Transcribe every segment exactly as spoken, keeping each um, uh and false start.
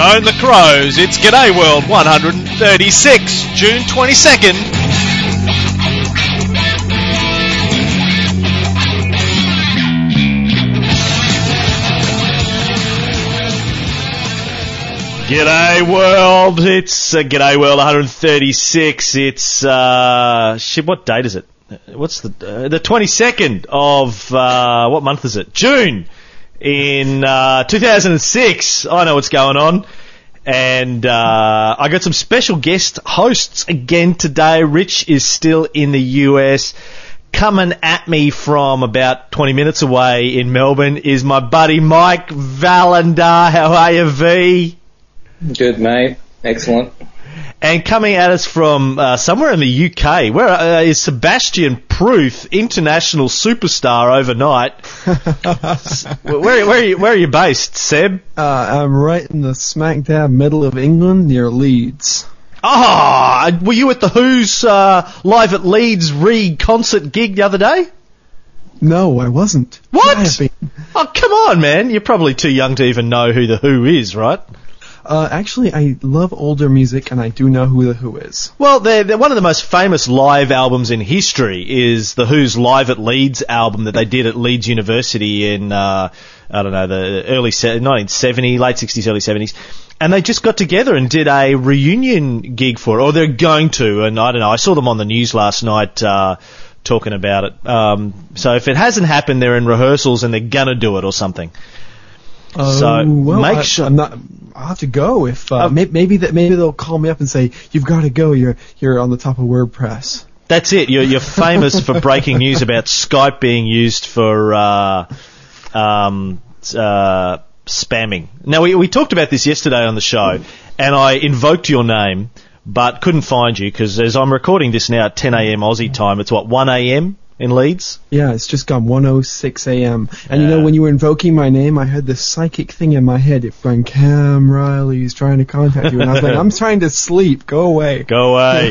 Stone the Crows. It's G'day World one thirty-six, June twenty-second. G'day World. It's uh, G'day World one thirty-six. It's, uh, shit, what date is it? What's the, uh, the twenty-second of, uh, what month is it? June. In uh, two thousand six, I know what's going on, and uh, I got some special guest hosts again today. Rich is still in the U S. Coming at me from about twenty minutes away in Melbourne is my buddy Mike Vallandar. How are you, V? Good, mate. Excellent. And coming at us from uh, somewhere in the U K, where uh, is Sebastian Pruth, international superstar overnight. where, where, are you, where are you based, Seb? Uh, I'm right in the smack dab middle of England, near Leeds. Ah, oh, were you at the Who's uh, Live at Leeds Re concert gig the other day? No, I wasn't. What? Oh, come on, man. You're probably too young to even know who the Who is, right? Uh, actually, I love older music, and I do know who the Who is. Well, they're, they're one of the most famous live albums in history is the Who's Live at Leeds album that they did at Leeds University in, uh, I don't know, the early nineteen seventy, late sixties, early seventies. And they just got together and did a reunion gig for it, or they're going to, and I don't know, I saw them on the news last night, uh, talking about it. Um, so if it hasn't happened, they're in rehearsals and they're gonna do it or something. Uh, so well, make I, sure. I'm not. I'll have to go if uh, uh, maybe, maybe that maybe they'll call me up and say you've got to go. You're you're on the top of WordPress. That's it. You're you're famous for breaking news about Skype being used for uh, um, uh, spamming. Now we we talked about this yesterday on the show, and I invoked your name, but couldn't find you because as I'm recording this now at ten a.m. Aussie time, it's what one a.m. in Leeds? Yeah, it's just gone one oh six a.m. And you know, when you were invoking my name, I had this psychic thing in my head. It going, Cam Riley's trying to contact you. And I was like, I'm trying to sleep. Go away. Go away.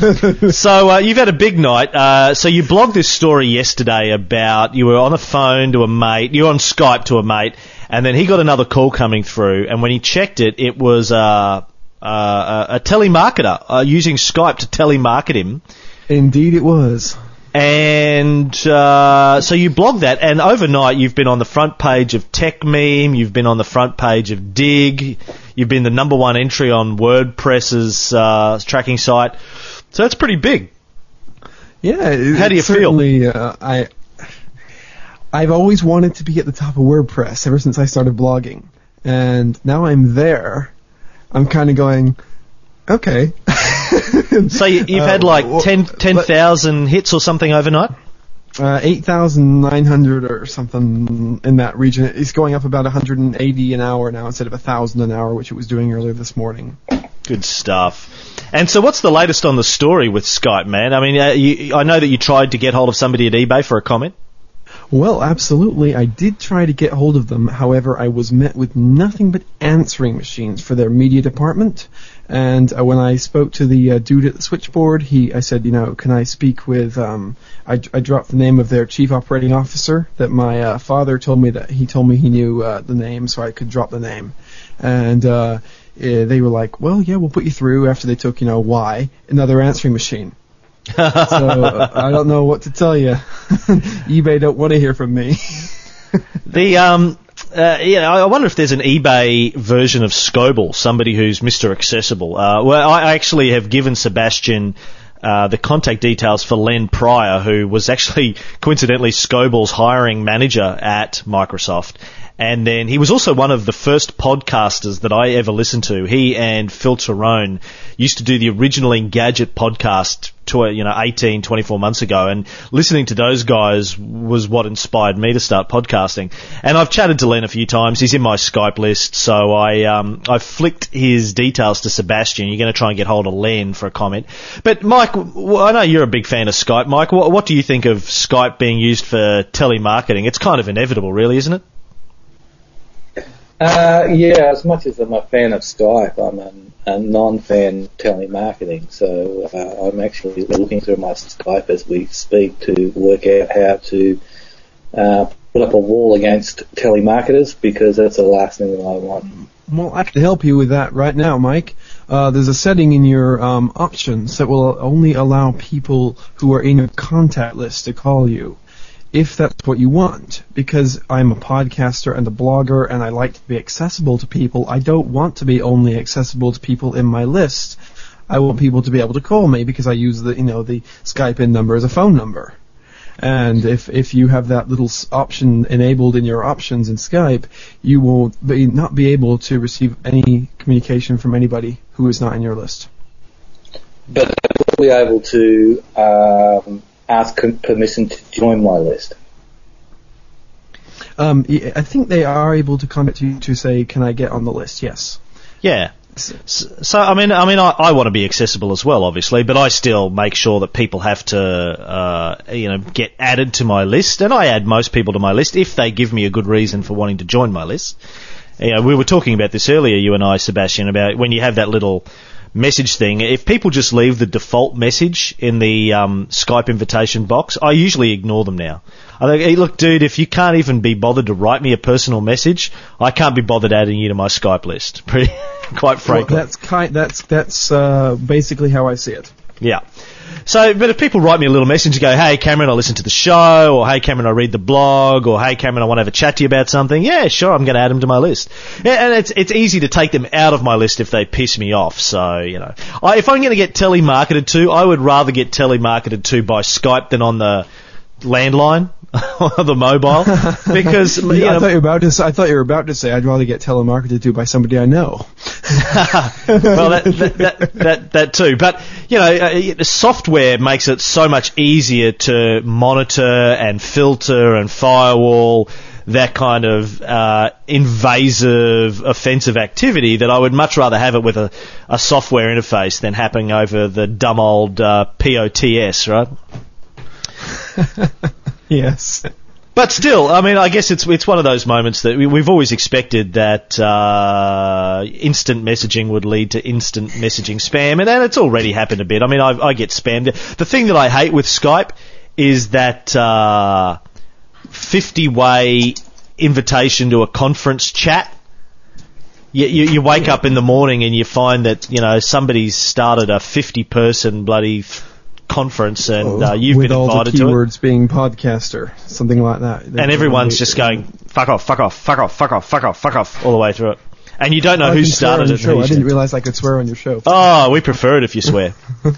So uh, you've had a big night. Uh, so you blogged this story yesterday about you were on a phone to a mate. You were on Skype to a mate. And then he got another call coming through. And when he checked it, it was uh, uh, a telemarketer uh, using Skype to telemarket him. Indeed it was. And uh, so you blog that, and overnight you've been on the front page of TechMeme, you've been on the front page of Dig, you've been the number one entry on WordPress's uh, tracking site. So that's pretty big. Yeah. It, How do you certainly, feel? Uh, I, I've always wanted to be at the top of WordPress ever since I started blogging. And now I'm there. I'm kind of going, okay. So you, you've had like uh, ten thousand hits or something overnight? Uh, eight thousand nine hundred or something in that region. It's going up about one hundred eighty an hour now instead of one thousand an hour, which it was doing earlier this morning. Good stuff. And so what's the latest on the story with Skype, man? I mean, uh, you, I know that you tried to get hold of somebody at eBay for a comment. Well, absolutely. I did try to get hold of them. However, I was met with nothing but answering machines for their media department. And uh, when I spoke to the uh, dude at the switchboard, he, I said, you know, can I speak with, um, I, I dropped the name of their chief operating officer that my uh, father told me that he told me he knew uh, the name, so I could drop the name. And uh, eh, they were like, well, yeah, we'll put you through after they took, you know, why, another answering machine. So uh, I don't know what to tell you. eBay don't want to hear from me. the um, uh, yeah, I wonder if there's an eBay version of Scoble, somebody who's Mister Accessible. Uh, well, I actually have given Sebastian uh, the contact details for Len Pryor, who was actually coincidentally Scoble's hiring manager at Microsoft. And then he was also one of the first podcasters that I ever listened to. He and Phil Tyrone used to do the original Engadget podcast to, you know, eighteen, twenty-four months ago. And listening to those guys was what inspired me to start podcasting. And I've chatted to Len a few times. He's in my Skype list. So I, um, I flicked his details to Sebastian. You're going to try and get hold of Len for a comment. But Mike, I know you're a big fan of Skype. Mike, what, what do you think of Skype being used for telemarketing? It's kind of inevitable, really, isn't it? Uh, yeah, as much as I'm a fan of Skype, I'm a, a non-fan of telemarketing. So uh, I'm actually looking through my Skype as we speak to work out how to uh, put up a wall against telemarketers, because that's the last thing that I want. Well, I can help you with that right now, Mike. Uh, there's a setting in your um, options that will only allow people who are in your contact list to call you, if that's what you want. Because I'm a podcaster and a blogger, and I like to be accessible to people, I don't want to be only accessible to people in my list. I want people to be able to call me, because I use the, you know, the Skype in number as a phone number. And if if you have that little option enabled in your options in Skype, you will be, not be able to receive any communication from anybody who is not in your list. But I will be able to um, ask permission to join my list. Um, I think they are able to contact you to say, "Can I get on the list?" Yes. Yeah. So, I mean, I mean, I, I want to be accessible as well, obviously, but I still make sure that people have to, uh, you know, get added to my list, and I add most people to my list if they give me a good reason for wanting to join my list. You know, we were talking about this earlier, you and I, Sebastian, about when you have that little message thing. If people just leave the default message in the um, Skype invitation box, I usually ignore them now. I think, hey, look, dude, if you can't even be bothered to write me a personal message, I can't be bothered adding you to my Skype list. Pretty, quite frankly. Well, that's kind. That's that's uh, basically how I see it. Yeah. So, but if people write me a little message and go, "Hey, Cameron, I listen to the show," or "Hey, Cameron, I read the blog," or "Hey, Cameron, I want to have a chat to you about something," yeah, sure, I'm going to add them to my list. Yeah, and it's it's easy to take them out of my list if they piss me off. So, you know, I, if I'm going to get telemarketed to, I would rather get telemarketed to by Skype than on the landline or the mobile, because you yeah, know, I thought you were about to. Say, I thought you were about to say I'd rather get telemarketed to by somebody I know. Well, that, that, that, that, that too. But, you know, uh, the software makes it so much easier to monitor and filter and firewall that kind of uh, invasive, offensive activity that I would much rather have it with a, a software interface than happening over the dumb old uh, P O T S, right? Yes. But still, I mean, I guess it's it's one of those moments that we, we've always expected that uh, instant messaging would lead to instant messaging spam, and, and it's already happened a bit. I mean, I, I get spammed. The thing that I hate with Skype is that uh, fifty-way invitation to a conference chat. You, you, you wake up in the morning and you find that, you know, somebody's started a fifty-person bloody conference, and uh, you've with been all invited the to it. keywords being podcaster, something like that. And everyone's just going, fuck off, fuck off, fuck off, fuck off, fuck off, fuck off, all the way through it. And you don't know I who can swear started on your it. Show. I didn't didn't. realize I could swear on your show. Oh, we prefer it if you swear.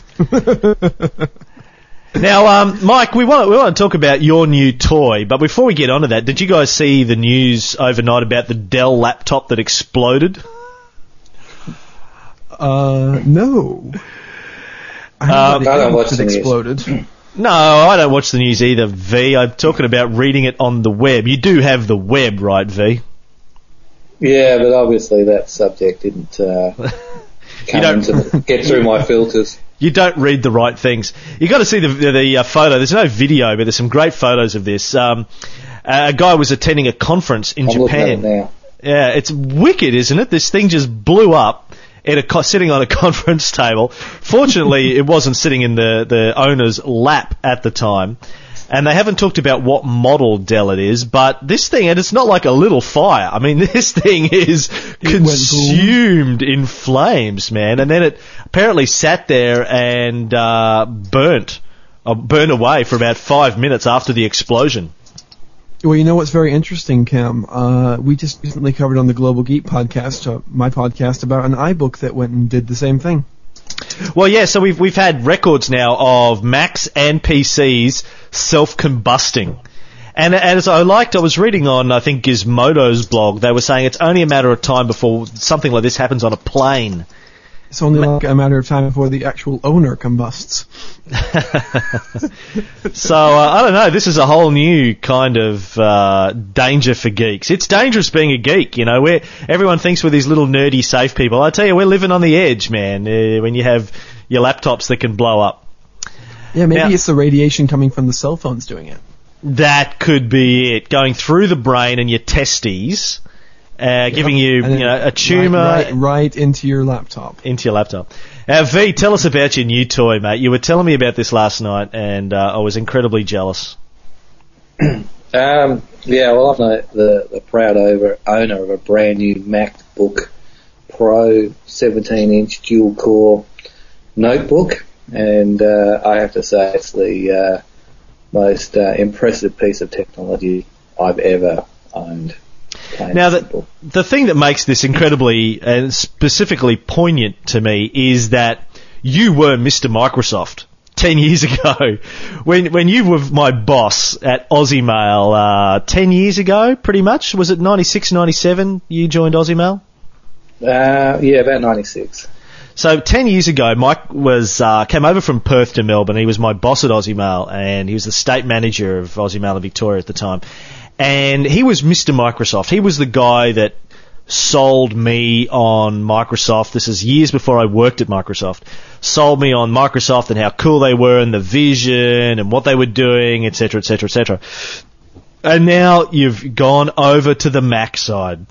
Now, um, Mike, we want, we want to talk about your new toy, but before we get onto that, did you guys see the news overnight about the Dell laptop that exploded? Uh, no. I, Um, I don't watch it the news. exploded. No, I don't watch the news either, V. I'm talking about reading it on the web. You do have the web, right, V? Yeah, but obviously that subject didn't uh, come don't- into the, get through my filters. You don't read the right things. You got to see the the, the uh, photo. There's no video, but there's some great photos of this. Um, a guy was attending a conference in I'm looking at it Japan. now. Yeah, it's wicked, isn't it? This thing just blew up at a co- sitting on a conference table. Fortunately, it wasn't sitting in the, the owner's lap at the time. And they haven't talked about what model Dell it is, but this thing, and it's not like a little fire. I mean, this thing is consumed in flames, man. And then it apparently sat there and uh, burnt, uh, burned away for about five minutes after the explosion. Well, you know what's very interesting, Cam? Uh, we just recently covered on the Global Geek podcast, uh, my podcast, about an iBook that went and did the same thing. Well, yeah, so we've we've had records now of Macs and P Cs self-combusting. And, and as I liked, I was reading on, I think, Gizmodo's blog, they were saying it's only a matter of time before something like this happens on a plane. It's only like a matter of time before the actual owner combusts. So, uh, I don't know, this is a whole new kind of uh, danger for geeks. It's dangerous being a geek, you know, where everyone thinks we're these little nerdy safe people. I tell you, we're living on the edge, man, uh, when you have your laptops that can blow up. Yeah, maybe Now- it's the radiation coming from the cell phones doing it. That could be it, going through the brain and your testes, uh, giving you, And then you know, a tumour Right, right, right into your laptop. into your laptop. Now, V, tell us about your new toy, mate. You were telling me about this last night, and uh, I was incredibly jealous. Uh, Um, yeah, well, I'm the, the, the proud over, owner of a brand new MacBook Pro seventeen inch dual core notebook, and uh, I have to say it's the uh, most uh, impressive piece of technology I've ever owned. Now, the, the thing that makes this incredibly and specifically poignant to me is that you were Mister Microsoft ten years ago. When when you were my boss at Aussie Mail uh, ten years ago, pretty much. Was it ninety-six, ninety-seven you joined Aussie Mail? Uh, yeah, about ninety-six. So ten years ago, Mike was uh, came over from Perth to Melbourne. He was my boss at Aussie Mail, and he was the state manager of Aussie Mail in Victoria at the time. And he was Mister Microsoft. He was the guy that sold me on Microsoft. This is years before I worked at Microsoft. Sold me on Microsoft and how cool they were and the vision and what they were doing, et cetera, et cetera, et cetera. And now you've gone over to the Mac side.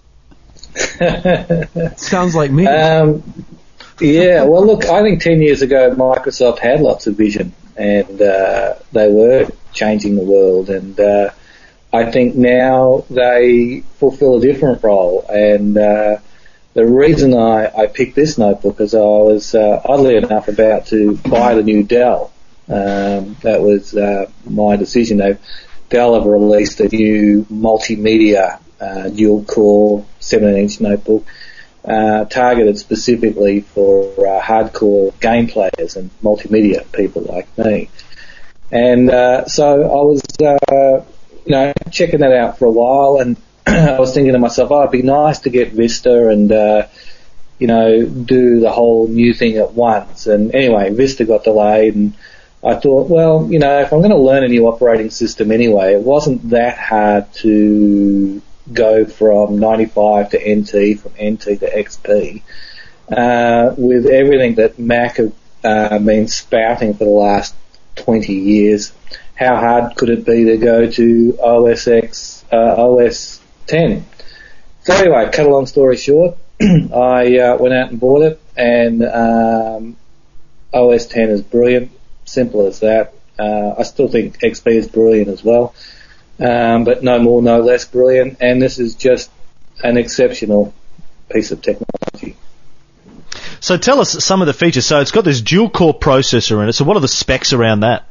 Sounds like me. Um, yeah, well, look, I think ten years ago Microsoft had lots of vision, and uh, they were changing the world, and uh, I think now they fulfill a different role. And uh, the reason I, I picked this notebook is I was uh, oddly enough about to buy the new Dell. Um, that was uh, my decision. They, Dell have released a new multimedia uh, dual-core seventeen inch notebook uh, targeted specifically for uh, hardcore game players and multimedia people like me. And uh, so I was... Uh, you know, checking that out for a while, and I was thinking to myself, oh, it'd be nice to get Vista and, uh, you know, do the whole new thing at once. And anyway, Vista got delayed, and I thought, well, you know, if I'm going to learn a new operating system anyway, it wasn't that hard to go from ninety-five to N T, from N T to X P, uh, with everything that Mac have uh, been spouting for the last twenty years. How hard could it be to go to O S X, uh, O S ten? So anyway, cut a long story short, I uh, went out and bought it, and um, O S ten is brilliant, simple as that. Uh, I still think X P is brilliant as well, um, but no more, no less brilliant, and this is just an exceptional piece of technology. So tell us some of the features. So it's got this dual-core processor in it, so what are the specs around that?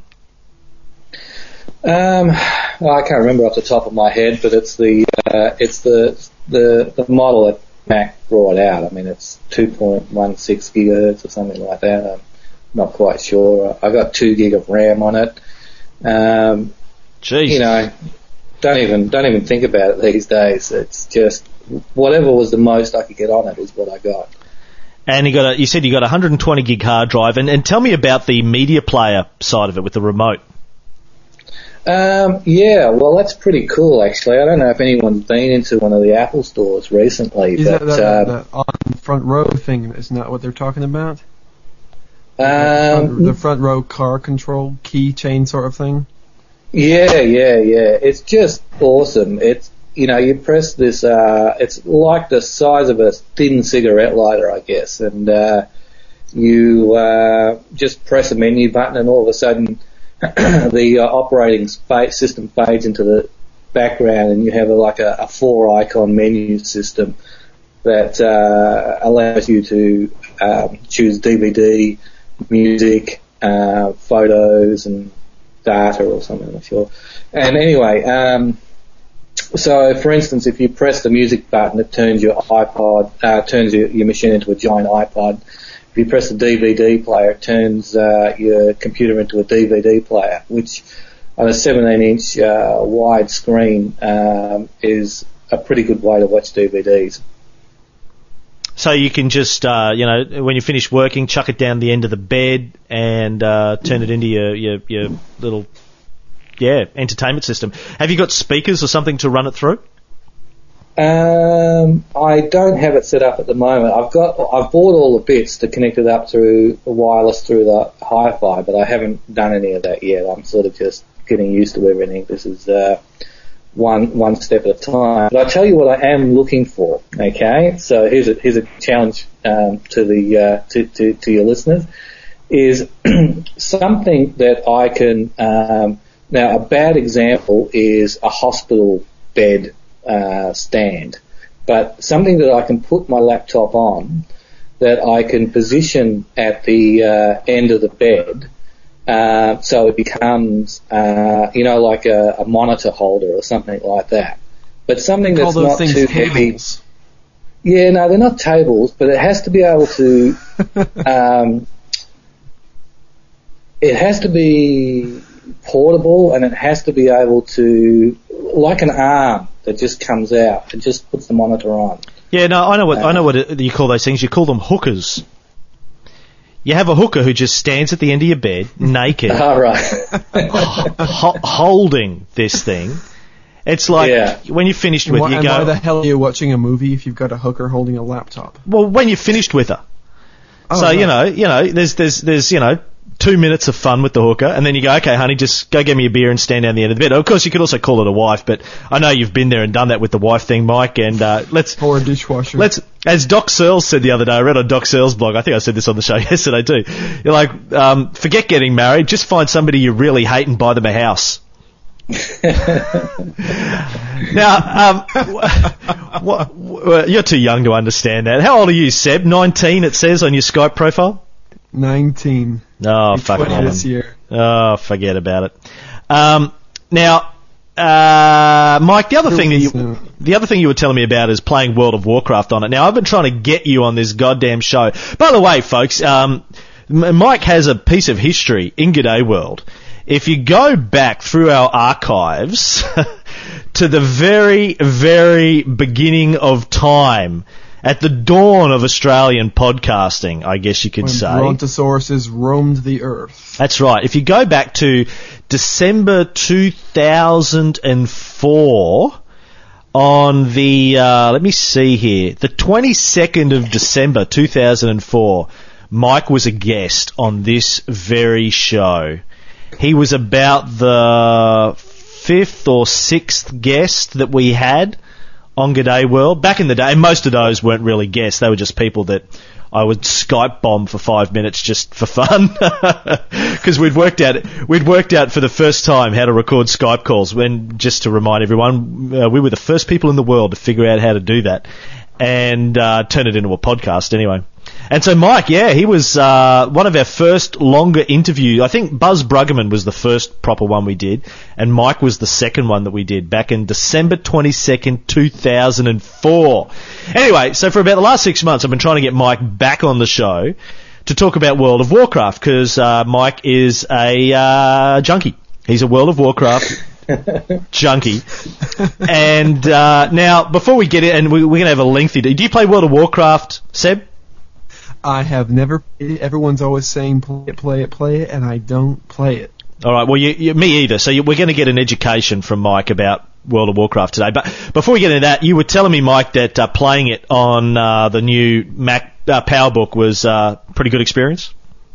Um, well, I can't remember off the top of my head, but it's the uh, it's the the the model that Mac brought out. I mean, it's two point one six gigahertz or something like that. I'm not quite sure. I got two gig of RAM on it. Um, Jeez. You know, don't even don't even think about it these days. It's just whatever was the most I could get on it is what I got. And you got a, you said you got a one hundred twenty gig hard drive, and, and tell me about the media player side of it with the remote. Um, yeah, well, that's pretty cool, actually. I don't know if anyone's been into one of the Apple stores recently. Is but, that the, uh, the on front row thing? Isn't that what they're talking about? Um, the, front, the front row car control keychain sort of thing? Yeah, yeah, yeah. It's just awesome. It's, you know, you press this, uh, it's like the size of a thin cigarette lighter, I guess, and uh, you uh, just press a menu button, and all of a sudden the uh, operating space system fades into the background, and you have a, like a, a four-icon menu system that uh, allows you to um, choose D V D, music, uh, photos, and data or something, I'm not sure. And anyway, um, so for instance, if you press the music button, it turns your iPod, uh, turns your, your machine into a giant iPod. If you press the D V D player, it turns uh, your computer into a D V D player, which on a seventeen inch uh, wide screen um, is a pretty good way to watch D V Ds. So you can just, uh, you know, when you finish working, chuck it down the end of the bed and uh, turn it into your, your, your little, yeah, entertainment system. Have you got speakers or something to run it through? Um, I don't have it set up at the moment. I've got, I've bought all the bits to connect it up through the wireless through the Hi-Fi, but I haven't done any of that yet. I'm sort of just getting used to everything. This is uh, one one step at a time. But I tell you what I am looking for. Okay, so here's a here's a challenge um, to the uh, to, to to your listeners, is something that I can um, Now, a bad example is a hospital bed uh, stand, but something that I can put my laptop on that I can position at the uh, end of the bed, uh, so it becomes, uh, you know, like a, a monitor holder or something like that. But something that's not too heavy. Yeah, no, they're not tables, but it has to be able to, um, it has to be portable, and it has to be able to, like an arm that just comes out and just puts the monitor on. Yeah, no, I know what uh, I know what it, you call those things. You call them hookers. You have a hooker who just stands at the end of your bed, naked, oh, right. ho- holding this thing. It's like yeah. when you're finished with why, you and go. Why the hell are you watching a movie if you've got a hooker holding a laptop? Well, when you're finished with her. Oh, so right. you know, you know, there's there's there's you know. Two minutes of fun with the hooker, and then you go, okay, honey, just go get me a beer and stand down the end of the bed. Of course, you could also call it a wife, but I know you've been there and done that with the wife thing, Mike, and uh, let's... Or a dishwasher. Let's, as Doc Searles said the other day, I read on Doc Searles' blog, I think I said this on the show yesterday too, you're like, um, forget getting married, just find somebody you really hate and buy them a house. Now, um, what, what, you're too young to understand that. How old are you, Seb? nineteen, it says on your Skype profile? nineteen. Oh, fuck it. This year. Oh, forget about it. Um, now, uh, Mike, the other thing that you, the other thing you were telling me about is playing World of Warcraft on it. Now, I've been trying to get you on this goddamn show. By the way, folks, um, Mike has a piece of history in G'day World. If you go back through our archives to the very, very beginning of time, at the dawn of Australian podcasting, I guess you could when say. Brontosauruses roamed the earth. That's right. If you go back to December two thousand four, on the, uh, let me see here, the twenty-second of December two thousand four, Mike was a guest on this very show. He was about the fifth or sixth guest that we had on G'day World. Back in the day, and most of those weren't really guests, they were just people that I would Skype bomb for five minutes just for fun. Because we'd worked out we'd worked out for the first time how to record Skype calls. When, just to remind everyone, uh, we were the first people in the world to figure out how to do that and uh, turn it into a podcast anyway. And so Mike, yeah, he was uh, one of our first longer interviews. I think Buzz Bruggeman was the first proper one we did, and Mike was the second one that we did back in December twenty-second, two thousand four. Anyway, so for about the last six months, I've been trying to get Mike back on the show to talk about World of Warcraft, because uh, Mike is a uh, junkie. He's a World of Warcraft junkie. And uh, now, before we get it, and we, we're going to have a lengthy... Do you play World of Warcraft, Seb? I have never played it. Everyone's always saying play it, play it, play it, and I don't play it. All right, well, you, you, me either. So you, we're going to get an education from Mike about World of Warcraft today. But before we get into that, you were telling me, Mike, that uh, playing it on uh, the new Mac uh, PowerBook was a uh, pretty good experience.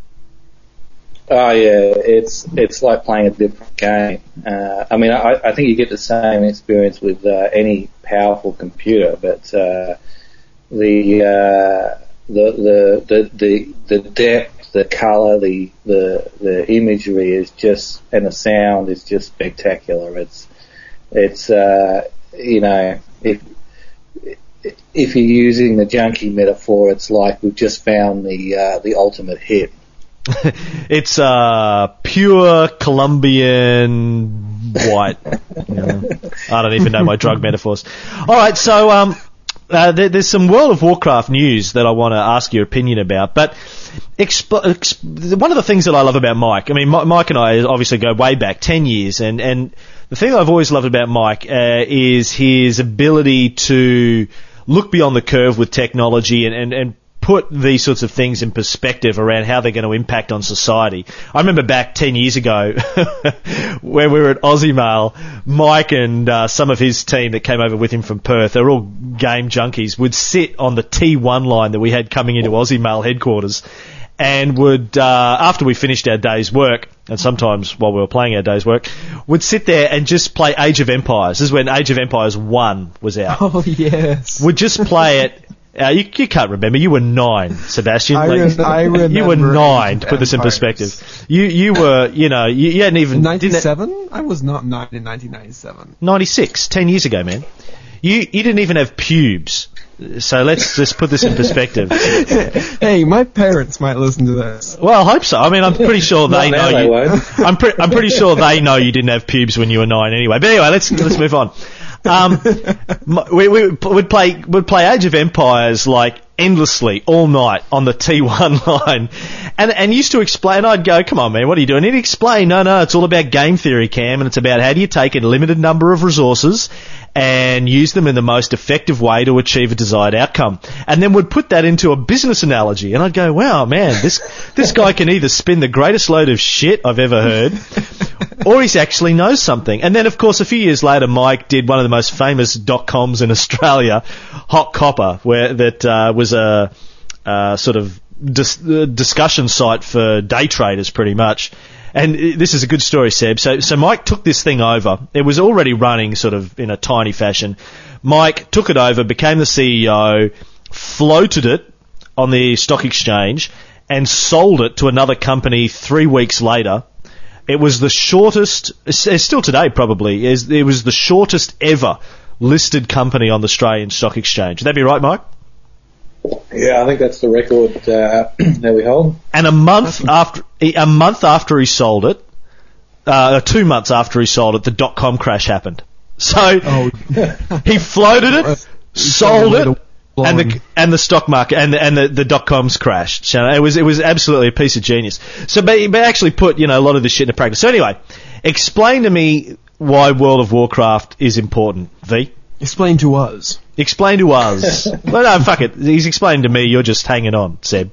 Oh yeah, it's it's like playing a different game. Uh, I mean, I, I think you get the same experience with uh, any powerful computer, but uh, the, uh, the the the the the depth, the colour, the the the imagery is just, and the sound is just spectacular. It's it's uh, you know, if if you're using the junkie metaphor, it's like we've just found the uh, the ultimate hit. It's uh, pure Colombian white. You know, I don't even know my drug metaphors. All right, so um, uh, there, there's some World of Warcraft news that I want to ask your opinion about. But exp- exp- one of the things that I love about Mike, I mean, M- Mike and I obviously go way back ten years, and, and the thing I've always loved about Mike uh, is his ability to look beyond the curve with technology and, and, and put these sorts of things in perspective around how they're going to impact on society. I remember back ten years ago when we were at Aussie Mail, Mike and uh, some of his team that came over with him from Perth, they're all game junkies, would sit on the T one line that we had coming into Aussie Mail headquarters and would, uh, after we finished our day's work, and sometimes while we were playing our day's work, would sit there and just play Age of Empires. This is when Age of Empires one was out. Oh, yes. Would just play it. Uh, you, you can't remember. You were nine, Sebastian. I, like, rem- I remember. You were nine, to put this in Empires. perspective. You you were, you know, you, you hadn't even... ninety-seven? I was not nine in nineteen ninety-seven. ninety-six, ten years ago, man. You you didn't even have pubes. So let's just put this in perspective. Hey, my parents might listen to this. Well, I hope so. I mean, I'm pretty sure they Not know now, they you. won't. I'm, pre- I'm pretty sure they know you didn't have pubes when you were nine anyway. But anyway, let's let's move on. Um, m- we we would play would play Age of Empires like endlessly all night on the T one line, and and used to explain. I'd go, "Come on, man, what are you doing?" He'd explain, "No, no, it's all about game theory, Cam, and it's about how do you take a limited number of resources and use them in the most effective way to achieve a desired outcome." And then would put that into a business analogy, and I'd go, "Wow, man, this this guy can either spin the greatest load of shit I've ever heard, or he actually knows something." And then, of course, a few years later, Mike did one of the most famous dot-coms in Australia, Hot Copper, where that uh, was a uh, sort of dis- uh, discussion site for day traders, pretty much. And this is a good story, Seb. So, so Mike took this thing over. It was already running sort of in a tiny fashion. Mike took it over, became the C E O, floated it on the stock exchange, and sold it to another company three weeks later. It was the shortest, it's still today probably, it was the shortest ever listed company on the Australian Stock Exchange. Would that be right, Mike? Yeah, I think that's the record uh, that we hold. And a month after a month after he sold it, uh, two months after he sold it, the dot-com crash happened. So Oh. he floated it, sold it, and the and the stock market and the, and the, the dot-coms crashed. So it was it was absolutely a piece of genius. So but, but actually put you know a lot of this shit into practice. So anyway, explain to me why World of Warcraft is important, V. Explain to us. Explain to us. Well, no, fuck it. He's explaining to me. You're just hanging on, Seb.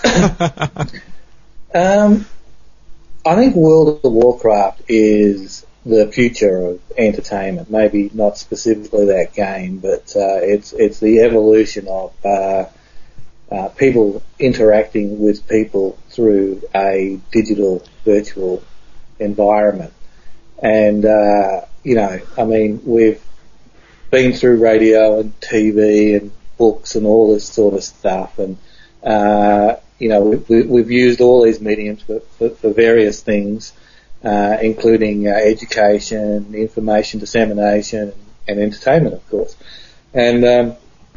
Um, I think World of Warcraft is the future of entertainment. Maybe not specifically that game, but uh, it's it's the evolution of uh, uh, people interacting with people through a digital virtual environment. And uh, you know, I mean, we've been through radio and T V and books and all this sort of stuff, and uh, you know, we, we've used all these mediums for, for, for various things, uh, including uh, education, information dissemination, and entertainment, of course. And um,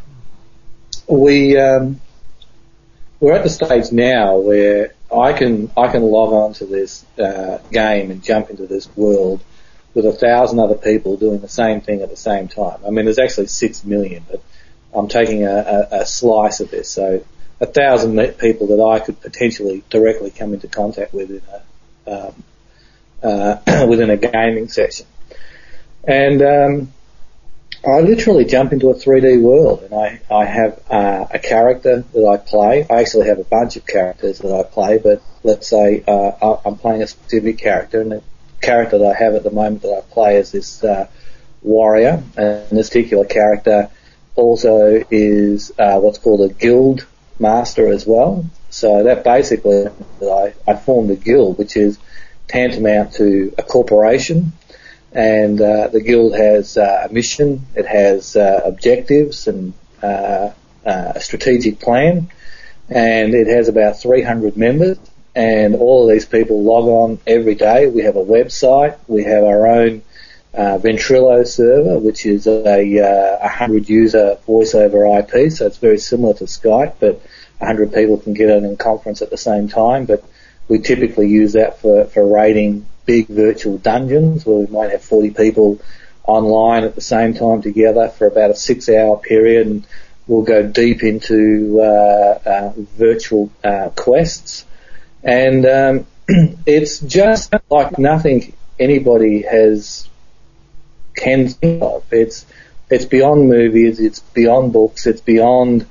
we um, we're at the stage now where I can I can log on to this uh, game and jump into this world with a thousand other people doing the same thing at the same time. I mean, there's actually six million, but I'm taking a, a, a slice of this. So a thousand people that I could potentially directly come into contact with in a, um, uh, within a gaming session. And um, I literally jump into a three D world, and I, I have uh, a character that I play. I actually have a bunch of characters that I play, but let's say uh, I'm playing a specific character, and the character that I have at the moment that I play is this uh, warrior, and this particular character also is uh, what's called a guild master as well. So that basically, I, I formed a guild, which is tantamount to a corporation, and uh, the guild has uh, a mission, it has uh, objectives and uh, uh, a strategic plan, and it has about three hundred members. And all of these people log on every day. We have a website. We have our own uh, Ventrilo server, which is a uh, one hundred user voice over I P. So it's very similar to Skype, but one hundred people can get on in conference at the same time. But we typically use that for, for raiding big virtual dungeons where we might have forty people online at the same time together for about a six hour period. And we'll go deep into uh, uh, virtual uh, quests. And um, it's just like nothing anybody has can think of. It's it's beyond movies, it's beyond books, it's beyond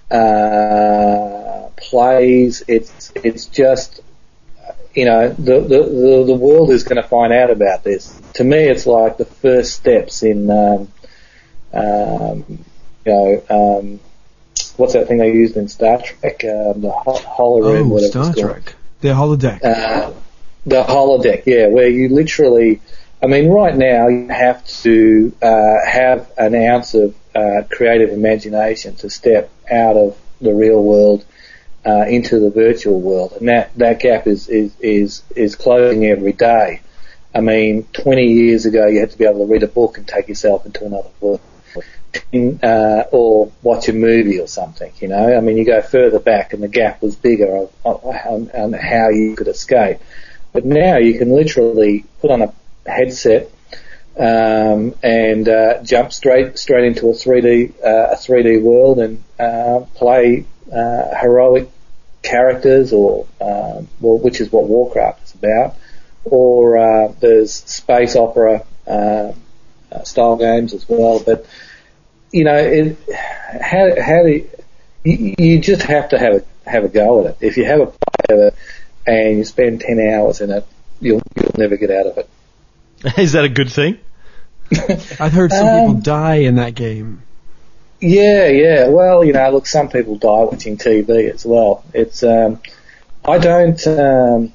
uh, plays. It's it's just you know the the the, the world is going to find out about this. To me, it's like the first steps in um, um, you know. Um, What's that thing they used in Star Trek? Um, the hol- holodeck. Oh, Star Trek. The holodeck. Uh, the holodeck, yeah, where you literally I mean, right now you have to uh, have an ounce of uh, creative imagination to step out of the real world uh, into the virtual world, and that, that gap is, is, is, is closing every day. I mean, twenty years ago you had to be able to read a book and take yourself into another world. Uh, or watch a movie or something, you know. I mean, you go further back and the gap was bigger on, on how you could escape. But now you can literally put on a headset um, and uh, jump straight straight into a three D uh, a three D world and uh, play uh, heroic characters, or uh, well, which is what Warcraft is about. Or uh, there's space opera uh, uh, style games as well, but you know, it, how how do you, you, you just have to have a have a go at it. If you have a play of it and you spend ten hours in it, you'll you'll never get out of it. Is that a good thing? I've heard some um, people die in that game. Yeah, yeah. Well, you know, look, some people die watching T V as well. It's um, I don't um,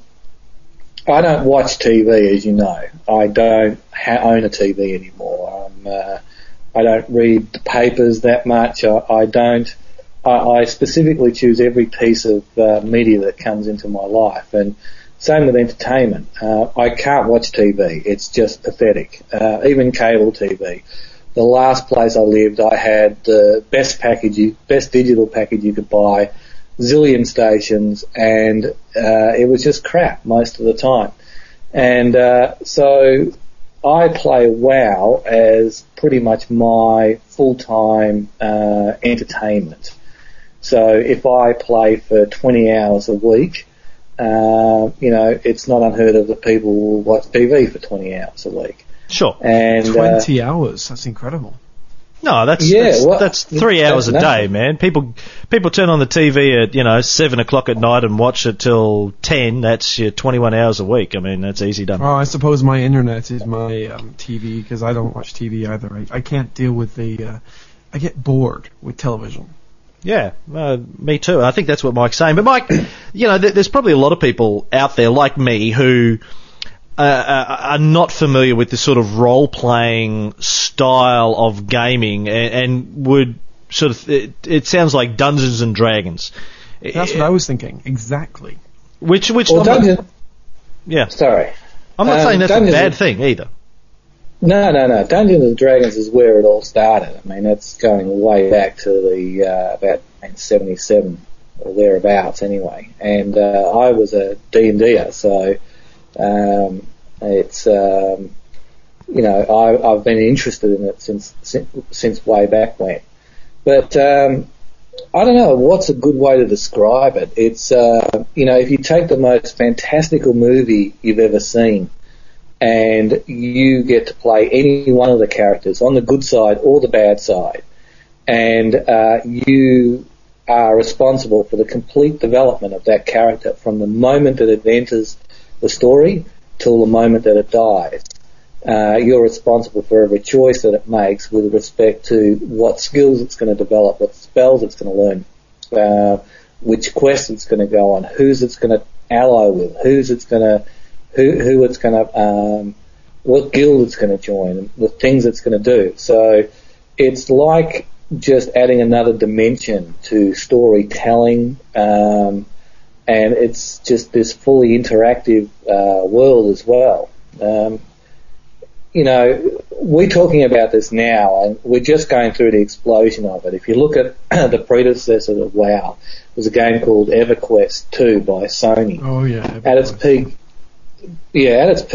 I don't watch T V, as you know. I don't ha- own a T V anymore. I'm uh, I don't read the papers that much. I, I don't. I, I specifically choose every piece of uh, media that comes into my life, and same with entertainment. Uh, I can't watch T V. It's just pathetic. Uh, even cable T V. The last place I lived, I had the best package, you, best digital package you could buy, zillion stations, and uh, it was just crap most of the time. And uh, so I play WoW as pretty much my full-time uh, entertainment. So if I play for twenty hours a week, uh, you know, it's not unheard of that people will watch T V for twenty hours a week. Sure. And twenty uh, hours, that's incredible. No, that's yeah, that's, well, that's three hours a day, man. People people turn on the T V at, you know, seven o'clock at night and watch it till ten. That's your twenty-one hours a week. I mean, that's easy done. Oh, I suppose my internet is my um, T V, because I don't watch T V either. I, I can't deal with the. Uh, I get bored with television. Yeah, uh, me too. I think that's what Mike's saying. But Mike, you know, th- there's probably a lot of people out there like me who uh, are not familiar with this sort of role-playing style of gaming, and, and would sort of. It, it sounds like Dungeons and Dragons. That's what I was thinking. Exactly. Which, which. Well, Dungeon, yeah. Sorry. I'm not um, saying that's Dungeons a bad and, thing either. No, no, no. Dungeons and Dragons is where it all started. I mean, that's going way back to the uh, about seventy-seven or thereabouts, anyway. And uh, I was a D and D-er, so um, it's um, you know I, I've been interested in it since since, since way back when. But um, I don't know what's a good way to describe it. It's uh, you know if you take the most fantastical movie you've ever seen, and you get to play any one of the characters on the good side or the bad side, and uh, you are responsible for the complete development of that character from the moment that it enters the story till the moment that it dies. Uh, you're responsible for every choice that it makes with respect to what skills it's going to develop, what spells it's going to learn, uh, which quests it's going to go on, who's it's going to ally with, who's it's going to Who, who it's going to, um, what guild it's going to join, and the things it's going to do. So it's like just adding another dimension to storytelling, um, and it's just this fully interactive uh, world as well. Um, you know, we're talking about this now, and we're just going through the explosion of it. If you look at the predecessor of WoW, it was a game called EverQuest two by Sony. Oh yeah. At its peak. Yeah, at its peak,